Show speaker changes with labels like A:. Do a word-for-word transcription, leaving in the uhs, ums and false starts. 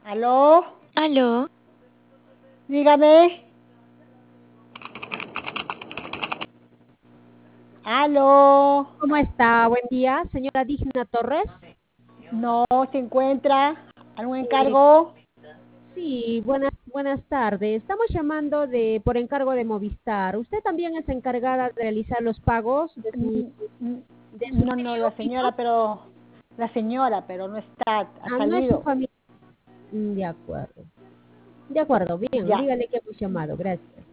A: ¿Aló?
B: Aló,
A: Dígame. ¿Aló?
C: ¿Cómo está? Buen día, señora Digna Torres.
A: No se encuentra. ¿Algún
C: Eh,
A: encargo?
C: sí, buenas, buenas tardes. Estamos llamando de por encargo de Movistar. ¿Usted también es encargada de realizar los pagos de su,
A: Mm, mm,
C: de su
A: No, no,
C: trío
A: la
C: fijo?
A: señora, pero... La señora, pero no está, ha
C: Ah, no es su
A: salido.
C: familia. Mm, De acuerdo. De acuerdo, bien,
A: Ya.
C: dígale que hemos llamado. Gracias.